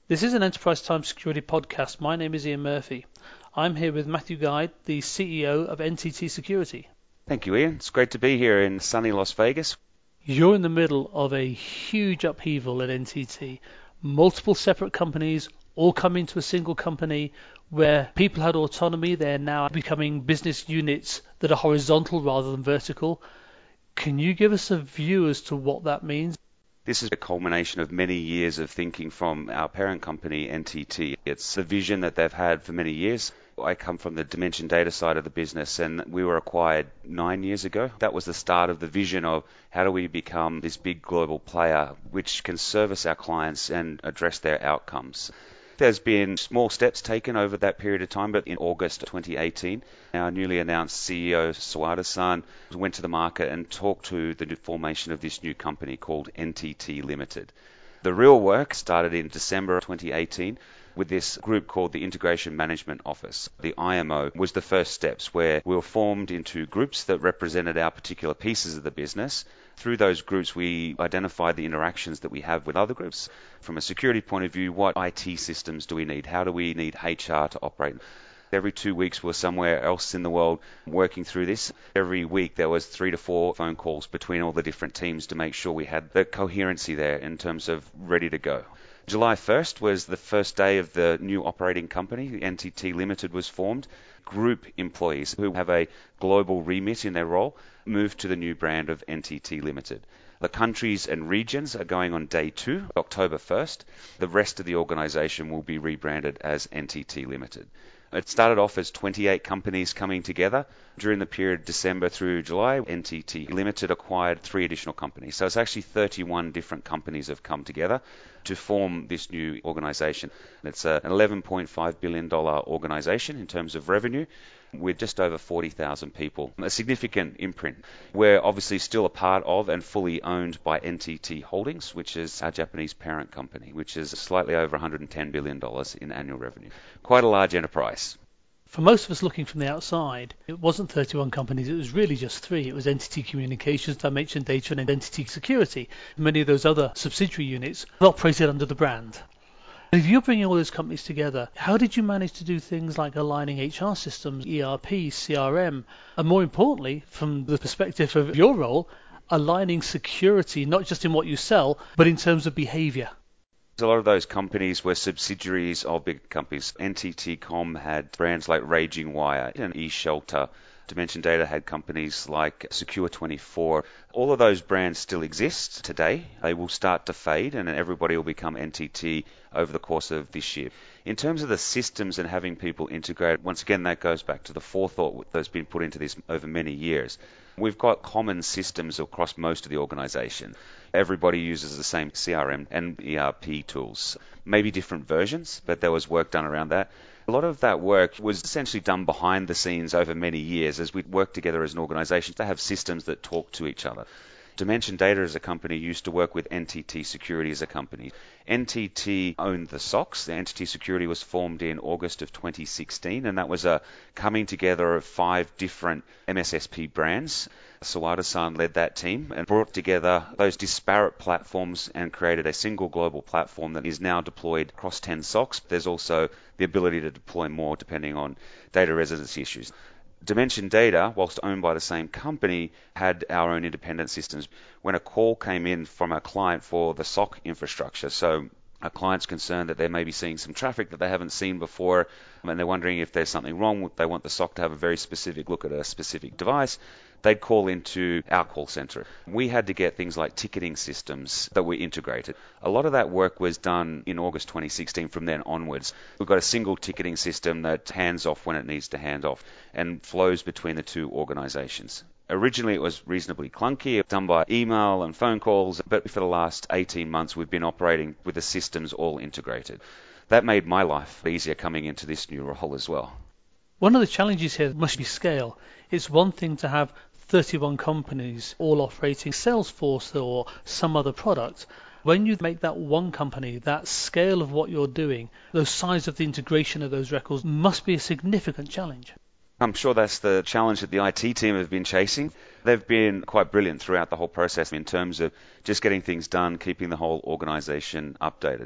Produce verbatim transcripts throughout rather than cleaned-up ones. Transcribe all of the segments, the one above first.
This is an Enterprise Time Security podcast. My name is Ian Murphy. I'm here with Matthew Guide, the C E O of N T T Security. Thank you, Ian. It's great to be here in sunny Las Vegas. You're in the middle of a huge upheaval at N T T. Multiple separate companies all come into a single company where people had autonomy. They're now becoming business units that are horizontal rather than vertical. Can you give us a view as to what that means? This is a culmination of many years of thinking from our parent company, N T T. It's the vision that they've had for many years. I come from the Dimension Data side of the business, and we were acquired nine years ago. That was the start of the vision of how do we become this big global player which can service our clients and address their outcomes. There's been small steps taken over that period of time, but in August twenty eighteen, our newly announced C E O, Sawada-san, went to the market and talked to the formation of this new company called N T T Limited. The real work started in December twenty eighteen with this group called the Integration Management Office. The I M O was the first steps where we were formed into groups that represented our particular pieces of the business. Through those groups, we identified the interactions that we have with other groups. From a security point of view, what I T systems do we need? How do we need H R to operate? Every two weeks we're somewhere else in the world working through this. Every week there was three to four phone calls between all the different teams to make sure we had the coherency there in terms of ready to go. July first was the first day of the new operating company. N T T Limited was formed. Group employees who have a global remit in their role moved to the new brand of N T T Limited. The countries and regions are going on day two, October first. The rest of the organization will be rebranded as N T T Limited. It started off as twenty-eight companies coming together. During the period December through July, N T T Limited acquired three additional companies. So it's actually thirty-one different companies have come together to form this new organization. It's an eleven point five billion dollars organization in terms of revenue, with just over forty thousand people. A significant imprint. We're obviously still a part of and fully owned by N T T Holdings, which is our Japanese parent company, which is slightly over one hundred ten billion dollars in annual revenue. Quite a large enterprise. For most of us looking from the outside, it wasn't thirty-one companies, it was really just three. It was N T T Communications, Dimension Data, and N T T Security. Many of those other subsidiary units operated under the brand. If you're bringing all those companies together, how did you manage to do things like aligning H R systems, E R P, C R M, and more importantly, from the perspective of your role, aligning security, not just in what you sell, but in terms of behavior? A lot of those companies were subsidiaries of big companies. N T T Com had brands like Raging Wire and eShelter. Dimension Data had companies like Secure twenty-four. All of those brands still exist today. They will start to fade and everybody will become N T T over the course of this year. In terms of the systems and having people integrated, once again, that goes back to the forethought that's been put into this over many years. We've got common systems across most of the organization. Everybody uses the same C R M and E R P tools, maybe different versions, but there was work done around that. A lot of that work was essentially done behind the scenes over many years as we worked together as an organization to have systems that talk to each other. Dimension Data as a company used to work with N T T Security as a company. N T T owned the S O C. The N T T Security was formed in August of twenty sixteen, and that was a coming together of five different M S S P brands. Sawada-san led that team and brought together those disparate platforms and created a single global platform that is now deployed across ten S O Cs. There's also the ability to deploy more depending on data residency issues. Dimension Data, whilst owned by the same company, had our own independent systems. When a call came in from a client for the S O C infrastructure, so a client's concerned that they may be seeing some traffic that they haven't seen before, and they're wondering if there's something wrong, they want the S O C to have a very specific look at a specific device, they'd call into our call center. We had to get things like ticketing systems that were integrated. A lot of that work was done in August twenty sixteen from then onwards. We've got a single ticketing system that hands off when it needs to hand off and flows between the two organizations. Originally, it was reasonably clunky, done by email and phone calls, but for the last eighteen months, we've been operating with the systems all integrated. That made my life easier coming into this new role as well. One of the challenges here must be scale. It's one thing to have thirty-one companies all operating Salesforce or some other product. When you make that one company, that scale of what you're doing, the size of the integration of those records must be a significant challenge. I'm sure that's the challenge that the I T team have been chasing. They've been quite brilliant throughout the whole process in terms of just getting things done, keeping the whole organization updated.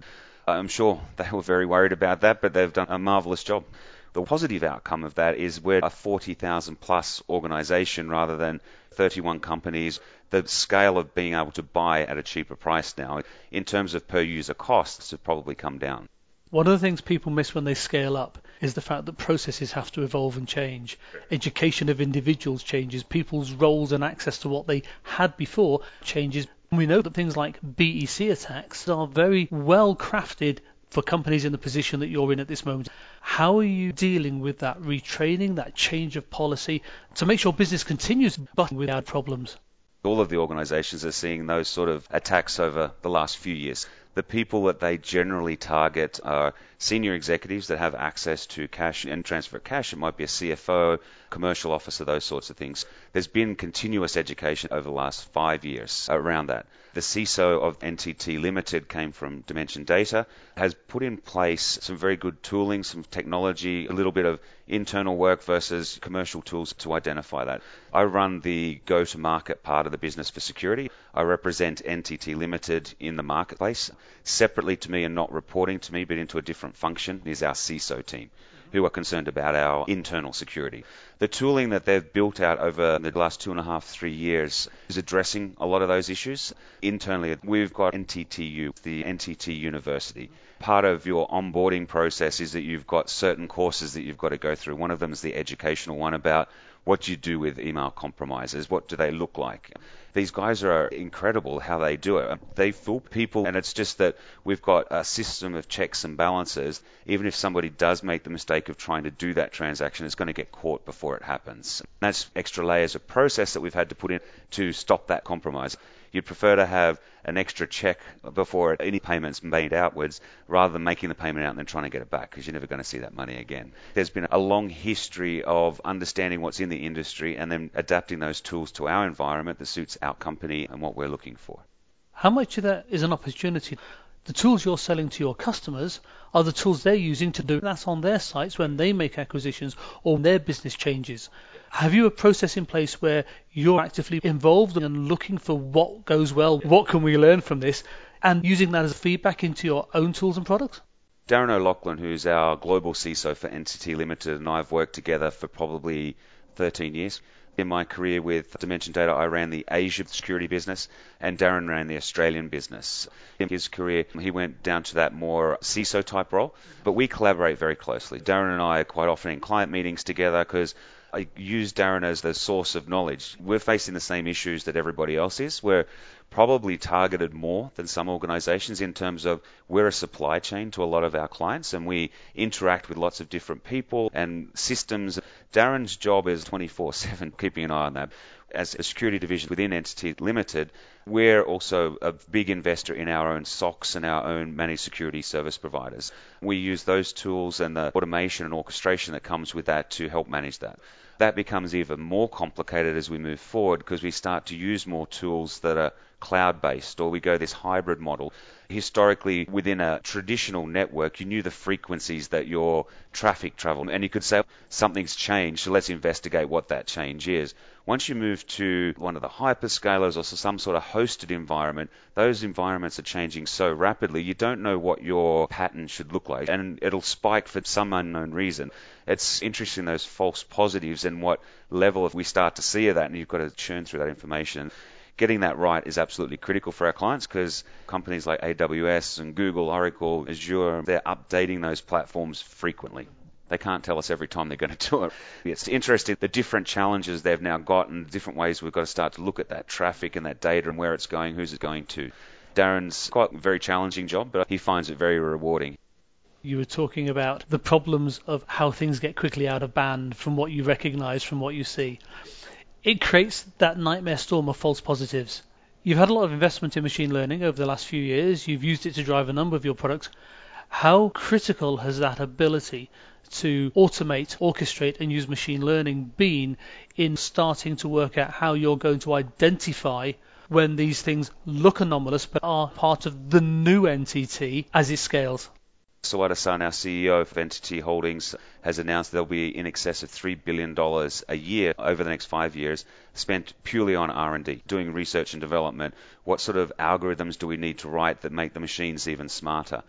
I'm sure they were very worried about that, but they've done a marvelous job. The positive outcome of that is we're a forty thousand plus organization rather than thirty-one companies. The scale of being able to buy at a cheaper price now, in terms of per user costs, have probably come down. One of the things people miss when they scale up is the fact that processes have to evolve and change. Education of individuals changes, people's roles and access to what they had before changes. We know that things like B E C attacks are very well crafted for companies in the position that you're in at this moment. How are you dealing with that retraining, that change of policy to make sure business continues but without problems? All of the organizations are seeing those sort of attacks over the last few years. The people that they generally target are senior executives that have access to cash and transfer cash. It might be a C F O, commercial officer, those sorts of things. There's been continuous education over the last five years around that. The C I S O of N T T Limited came from Dimension Data, has put in place some very good tooling, some technology, a little bit of internal work versus commercial tools to identify that. I run the go-to-market part of the business for security. I represent N T T Limited in the marketplace. Separately to me and not reporting to me, but into a different function, is our C I S O team, who are concerned about our internal security. The tooling that they've built out over the last two and a half, three years is addressing a lot of those issues. Internally, we've got N T T U, the N T T University. Part of your onboarding process is that you've got certain courses that you've got to go through. One of them is the educational one about what you do with email compromises, what do they look like. These guys are incredible how they do it. They fool people, and it's just that we've got a system of checks and balances. Even if somebody does make the mistake of trying to do that transaction, it's going to get caught before it happens. That's extra layers of process that we've had to put in to stop that compromise. You'd prefer to have an extra check before any payment's made outwards rather than making the payment out and then trying to get it back, because you're never going to see that money again. There's been a long history of understanding what's in the industry and then adapting those tools to our environment that suits our company and what we're looking for. How much of that is an opportunity? The tools you're selling to your customers are the tools they're using to do that on their sites when they make acquisitions or their business changes. Have you a process in place where you're actively involved and looking for what goes well, what can we learn from this, and using that as feedback into your own tools and products? Darren O'Loughlin, who's our global C I S O for N T T Limited, and I've worked together for probably thirteen years. In my career with Dimension Data, I ran the Asia security business, and Darren ran the Australian business. In his career, he went down to that more C I S O type role, but we collaborate very closely. Darren and I are quite often in client meetings together because I use Darren as the source of knowledge. We're facing the same issues that everybody else is. We're probably targeted more than some organizations in terms of we're a supply chain to a lot of our clients, and we interact with lots of different people and systems. Darren's job is twenty-four seven keeping an eye on that. As a security division within N T T Limited, we're also a big investor in our own S O Cs and our own managed security service providers. We use those tools and the automation and orchestration that comes with that to help manage that. That becomes even more complicated as we move forward because we start to use more tools that are cloud-based, or we go this hybrid model. Historically, within a traditional network, you knew the frequencies that your traffic traveled, and you could say something's changed, so let's investigate what that change is. Once you move to one of the hyperscalers or some sort of hosted environment, those environments are changing so rapidly, you don't know what your pattern should look like, and it'll spike for some unknown reason. It's interesting, those false positives and what level of we start to see of that, and you've got to churn through that information. Getting that right is absolutely critical for our clients because companies like A W S and Google, Oracle, Azure, they're updating those platforms frequently. They can't tell us every time they're going to do it. It's interesting, the different challenges they've now got and the different ways we've got to start to look at that traffic and that data and where it's going, who's it going to. Darren's got a very challenging job, but he finds it very rewarding. You were talking about the problems of how things get quickly out of band from what you recognize, from what you see. It creates that nightmare storm of false positives. You've had a lot of investment in machine learning over the last few years. You've used it to drive a number of your products. How critical has that ability to automate, orchestrate, and use machine learning been in starting to work out how you're going to identify when these things look anomalous but are part of the new N T T as it scales? Sawada San, our C E O of N T T Holdings, has announced there'll be in excess of three billion dollars a year over the next five years spent purely on R and D, doing research and development. What sort of algorithms do we need to write that make the machines even smarter?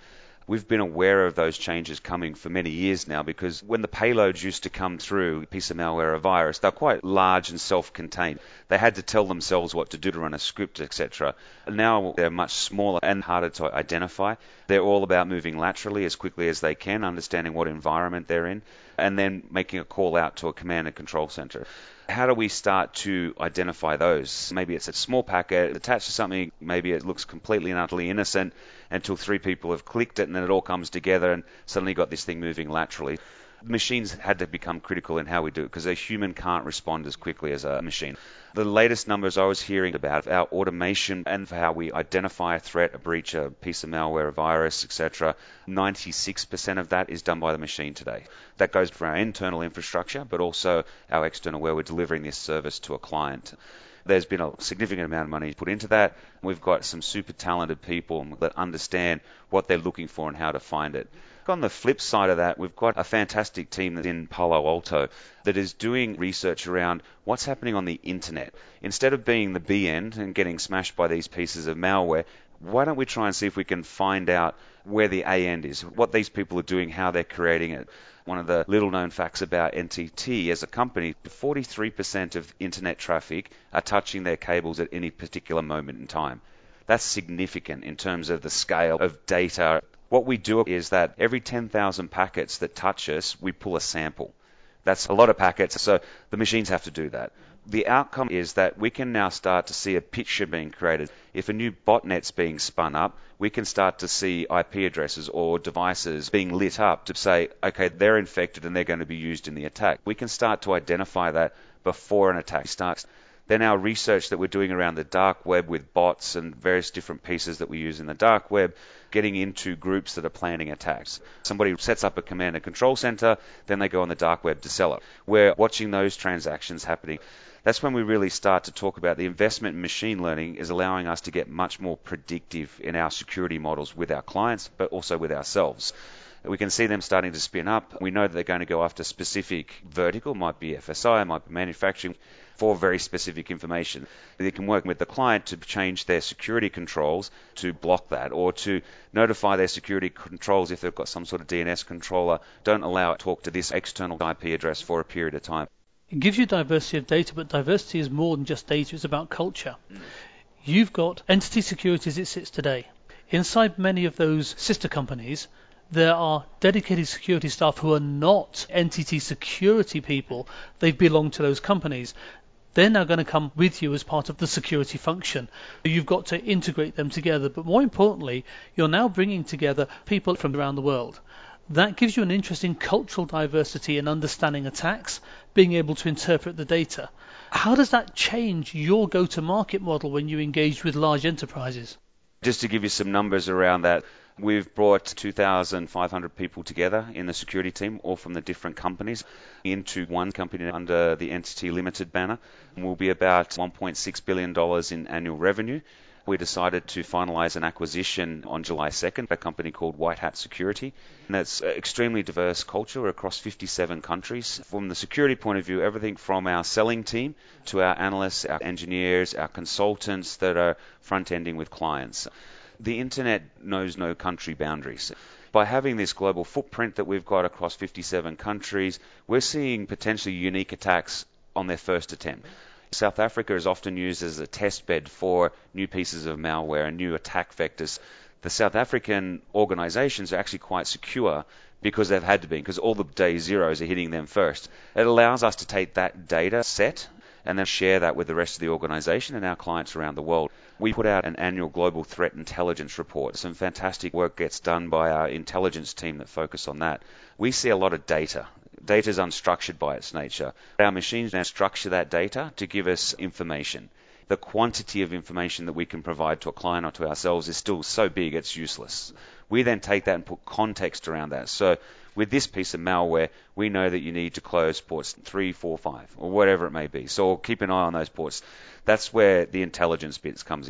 We've been aware of those changes coming for many years now, because when the payloads used to come through, a piece of malware or a virus, they're quite large and self-contained. They had to tell themselves what to do to run a script, et cetera. Now they're much smaller and harder to identify. They're all about moving laterally as quickly as they can, understanding what environment they're in, and then making a call out to a command and control center. How do we start to identify those? Maybe it's a small packet attached to something, maybe it looks completely and utterly innocent until three people have clicked it, and then it all comes together and suddenly you've got this thing moving laterally. Machines had to become critical in how we do it, because a human can't respond as quickly as a machine. The latest numbers I was hearing about our automation and how we identify a threat, a breach, a piece of malware, a virus, et cetera, ninety-six percent of that is done by the machine today. That goes for our internal infrastructure, but also our external, where we're delivering this service to a client. There's been a significant amount of money put into that. We've got some super talented people that understand what they're looking for and how to find it. On the flip side of that, we've got a fantastic team that's in Palo Alto that is doing research around what's happening on the internet. Instead of being the B end and getting smashed by these pieces of malware, why don't we try and see if we can find out where the A end is, what these people are doing, how they're creating it. One of the little-known facts about N T T as a company, forty-three percent of internet traffic are touching their cables at any particular moment in time. That's significant in terms of the scale of data. What we do is that every ten thousand packets that touch us, we pull a sample. That's a lot of packets, so the machines have to do that. The outcome is that we can now start to see a picture being created. If a new botnet's being spun up, we can start to see I P addresses or devices being lit up to say, okay, they're infected and they're going to be used in the attack. We can start to identify that before an attack starts. Then our research that we're doing around the dark web with bots and various different pieces that we use in the dark web, getting into groups that are planning attacks. Somebody sets up a command and control center, then they go on the dark web to sell it. We're watching those transactions happening. That's when we really start to talk about the investment in machine learning is allowing us to get much more predictive in our security models with our clients, but also with ourselves. We can see them starting to spin up. We know that they're going to go after specific vertical, might be F S I, might be manufacturing, for very specific information. They can work with the client to change their security controls to block that, or to notify their security controls if they've got some sort of D N S controller, don't allow it to talk to this external I P address for a period of time. It gives you diversity of data, but diversity is more than just data, it's about culture. Mm. You've got entity security as it sits today. Inside many of those sister companies, there are dedicated security staff who are not entity security people. They belong to those companies. They're now going to come with you as part of the security function. You've got to integrate them together, but more importantly, you're now bringing together people from around the world. That gives you an interesting cultural diversity in understanding attacks, being able to interpret the data. How does that change your go-to-market model when you engage with large enterprises? Just to give you some numbers around that, we've brought two thousand five hundred people together in the security team, all from the different companies, into one company under the Entity Limited banner. And we'll be about one point six billion dollars in annual revenue. We decided to finalize an acquisition on July second, a company called White Hat Security. And that's an extremely diverse culture across fifty-seven countries. From the security point of view, everything from our selling team to our analysts, our engineers, our consultants that are front-ending with clients. The internet knows no country boundaries. By having this global footprint that we've got across fifty-seven countries, we're seeing potentially unique attacks on their first attempt. South Africa is often used as a test bed for new pieces of malware and new attack vectors. The South African organizations are actually quite secure because they've had to be, because all the day zeros are hitting them first. It allows us to take that data set and then share that with the rest of the organization and our clients around the world. We put out an annual global threat intelligence report. Some fantastic work gets done by our intelligence team that focus on that. We see a lot of data. Data is unstructured by its nature. Our machines now structure that data to give us information. The quantity of information that we can provide to a client or to ourselves is still so big it's useless. We then take that and put context around that. So with this piece of malware, we know that you need to close ports three, four, five, or whatever it may be. So keep an eye on those ports. That's where the intelligence bits comes in.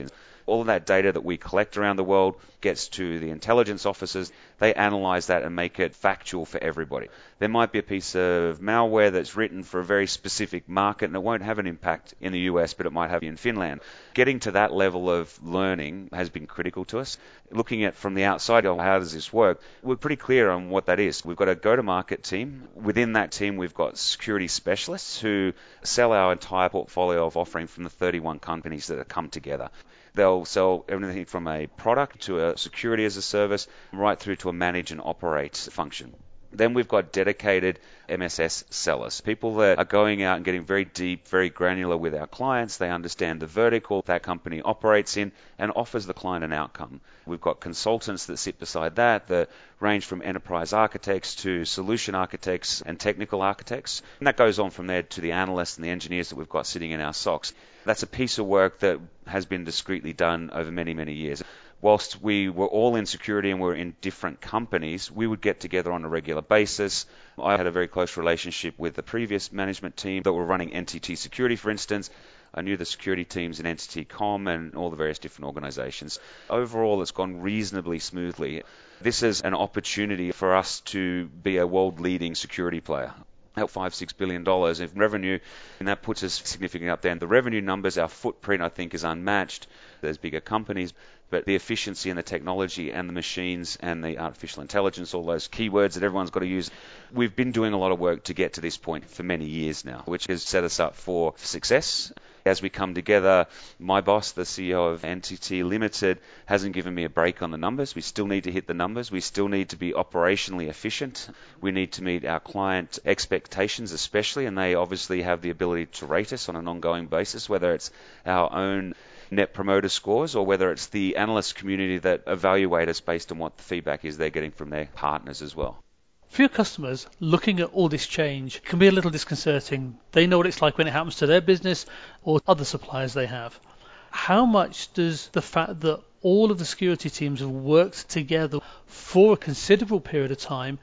All of that data that we collect around the world gets to the intelligence officers. They analyze that and make it factual for everybody. There might be a piece of malware that's written for a very specific market and it won't have an impact in the U S, but it might have in Finland. Getting to that level of learning has been critical to us. Looking at from the outside, how does this work? We're pretty clear on what that is. We've got a go-to-market team. Within that team, we've got security specialists who sell our entire portfolio of offering from the thirty-one companies that have come together. They'll sell everything from a product to a security as a service, right through to a manage and operate function. Then we've got dedicated M S S sellers, people that are going out and getting very deep, very granular with our clients. They understand the vertical that company operates in and offers the client an outcome. We've got consultants that sit beside that that range from enterprise architects to solution architects and technical architects. And that goes on from there to the analysts and the engineers that we've got sitting in our S O Cs. That's a piece of work that has been discreetly done over many, many years. Whilst we were all in security and were in different companies, we would get together on a regular basis. I had a very close relationship with the previous management team that were running N T T Security, for instance. I knew the security teams in N T T Com and all the various different organizations. Overall, it's gone reasonably smoothly. This is an opportunity for us to be a world-leading security player. At five, six billion dollars in revenue, and that puts us significantly up there. And the revenue numbers, our footprint, I think, is unmatched. There's bigger companies, but the efficiency and the technology and the machines and the artificial intelligence, all those keywords that everyone's got to use, we've been doing a lot of work to get to this point for many years now, which has set us up for success. As we come together, my boss, the C E O of N T T Limited, hasn't given me a break on the numbers. We still need to hit the numbers. We still need to be operationally efficient. We need to meet our client expectations especially, and they obviously have the ability to rate us on an ongoing basis, whether it's our own net promoter scores or whether it's the analyst community that evaluate us based on what the feedback is they're getting from their partners as well. For your customers, looking at all this change can be a little disconcerting. They know what it's like when it happens to their business or other suppliers they have. How much does the fact that all of the security teams have worked together for a considerable period of time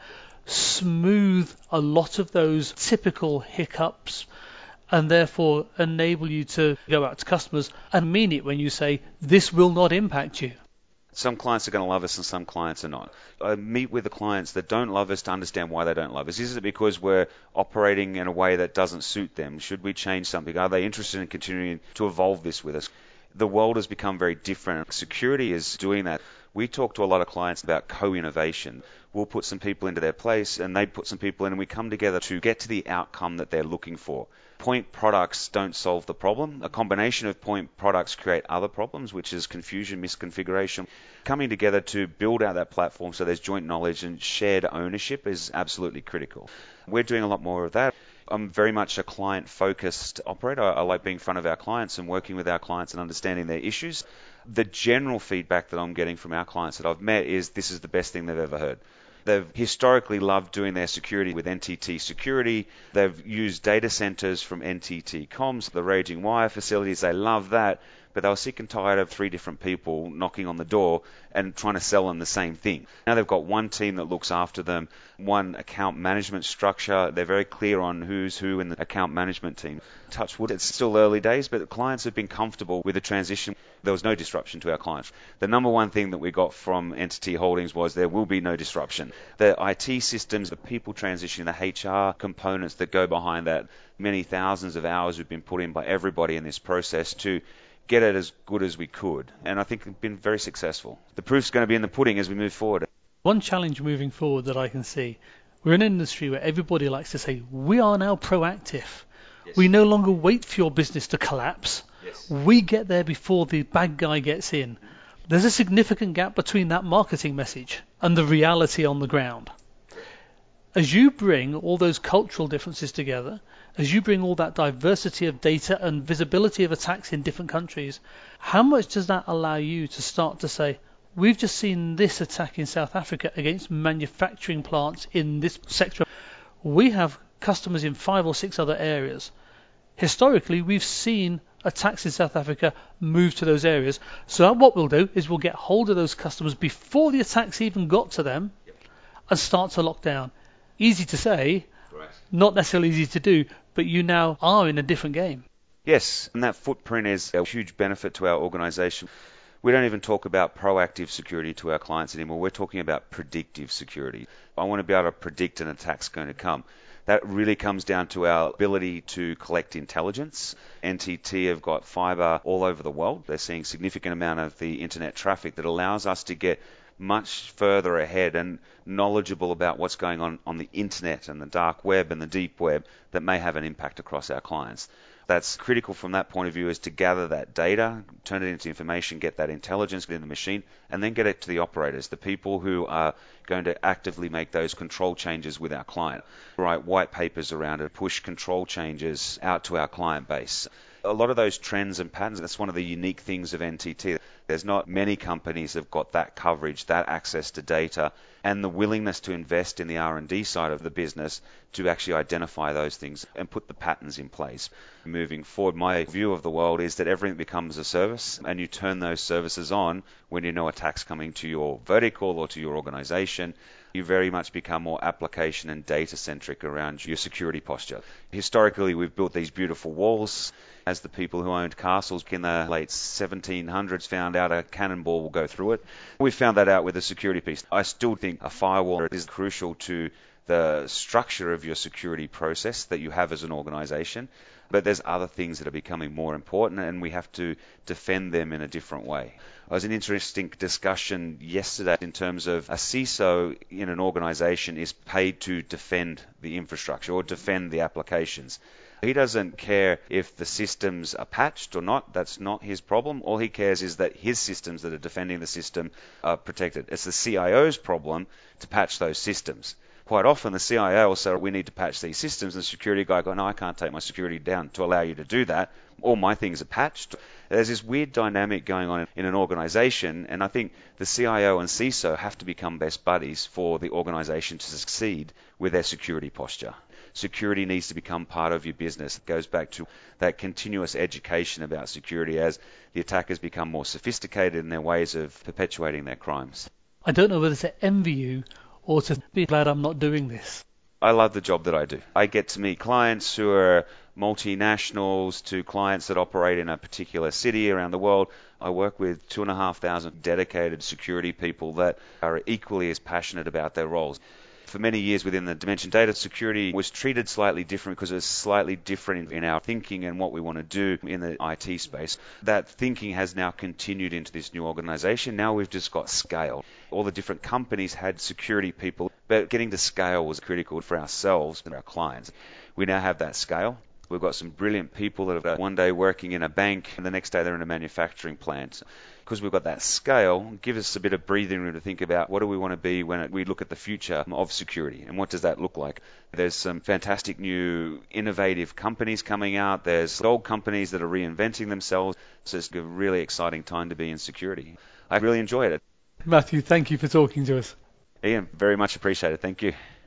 smooth a lot of those typical hiccups and therefore enable you to go out to customers and mean it when you say this will not impact you? Some clients are going to love us and some clients are not. I meet with the clients that don't love us to understand why they don't love us. Is it because we're operating in a way that doesn't suit them? Should we change something? Are they interested in continuing to evolve this with us? The world has become very different. Security is doing that. We talk to a lot of clients about co-innovation. We'll put some people into their place and they put some people in and we come together to get to the outcome that they're looking for. Point products don't solve the problem. A combination of point products create other problems, which is confusion, misconfiguration. Coming together to build out that platform so there's joint knowledge and shared ownership is absolutely critical. We're doing a lot more of that. I'm very much a client-focused operator. I like being in front of our clients and working with our clients and understanding their issues. The general feedback that I'm getting from our clients that I've met is this is the best thing they've ever heard. They've historically loved doing their security with N T T Security. They've used data centers from N T T Comms, the Raging Wire facilities. They love that. But they were sick and tired of three different people knocking on the door and trying to sell them the same thing. Now they've got one team that looks after them, one account management structure. They're very clear on who's who in the account management team. Touch wood, it's still early days, but the clients have been comfortable with the transition. There was no disruption to our clients. The number one thing that we got from Entity Holdings was there will be no disruption. The I T systems, the people transitioning, the H R components that go behind that, many thousands of hours have been put in by everybody in this process to get it as good as we could. And I think we've been very successful. The proof's going to be in the pudding as we move forward. One challenge moving forward that I can see, we're in an industry where everybody likes to say, we are now proactive. Yes. We no longer wait for your business to collapse. Yes. We get there before the bad guy gets in. There's a significant gap between that marketing message and the reality on the ground. As you bring all those cultural differences together, as you bring all that diversity of data and visibility of attacks in different countries, how much does that allow you to start to say, we've just seen this attack in South Africa against manufacturing plants in this sector. We have customers in five or six other areas. Historically, we've seen attacks in South Africa move to those areas. So what we'll do is we'll get hold of those customers before the attacks even got to them and start to lock down. Easy to say, correct. Not necessarily easy to do, but you now are in a different game. Yes, and that footprint is a huge benefit to our organization. We don't even talk about proactive security to our clients anymore. We're talking about predictive security. I want to be able to predict an attack's going to come. That really comes down to our ability to collect intelligence. N T T have got fiber all over the world. They're seeing significant amount of the internet traffic that allows us to get much further ahead and knowledgeable about what's going on on the internet and the dark web and the deep web that may have an impact across our clients. That's critical from that point of view, is to gather that data, turn it into information, get that intelligence in the machine, and then get it to the operators, the people who are going to actively make those control changes with our client. Write white papers around it, push control changes out to our client base. A lot of those trends and patterns, that's one of the unique things of N T T. There's not many companies that have got that coverage, that access to data, and the willingness to invest in the R and D side of the business to actually identify those things and put the patterns in place. Moving forward, my view of the world is that everything becomes a service, and you turn those services on when you know attack's coming to your vertical or to your organization. You very much become more application and data centric around your security posture. Historically, we've built these beautiful walls. As the people who owned castles in the late seventeen hundreds found out a cannonball will go through it, we found that out with the security piece. I still think a firewall is crucial to the structure of your security process that you have as an organization, but there's other things that are becoming more important, and we have to defend them in a different way. It was an interesting discussion yesterday in terms of a C I S O in an organization is paid to defend the infrastructure or defend the applications. He doesn't care if the systems are patched or not. That's not his problem. All he cares is that his systems that are defending the system are protected. It's the C I O's problem to patch those systems. Quite often the C I O will say, we need to patch these systems, and the security guy goes, no, I can't take my security down to allow you to do that. All my things are patched. There's this weird dynamic going on in an organization, and I think the C I O and C I S O have to become best buddies for the organization to succeed with their security posture. Security needs to become part of your business. It goes back to that continuous education about security as the attackers become more sophisticated in their ways of perpetuating their crimes. I don't know whether to envy you or to be glad I'm not doing this. I love the job that I do. I get to meet clients who are multinationals to clients that operate in a particular city around the world. I work with two and a half thousand dedicated security people that are equally as passionate about their roles. For many years within the Dimension Data, security was treated slightly different because it was slightly different in our thinking and what we want to do in the I T space. That thinking has now continued into this new organization. Now we've just got scale. All the different companies had security people, but getting to scale was critical for ourselves and our clients. We now have that scale. We've got some brilliant people that are one day working in a bank and the next day they're in a manufacturing plant. Because we've got that scale, give us a bit of breathing room to think about what do we want to be when we look at the future of security and what does that look like. There's some fantastic new innovative companies coming out. There's old companies that are reinventing themselves. So it's a really exciting time to be in security. I really enjoyed it. Matthew, thank you for talking to us. Ian, very much appreciated. Thank you.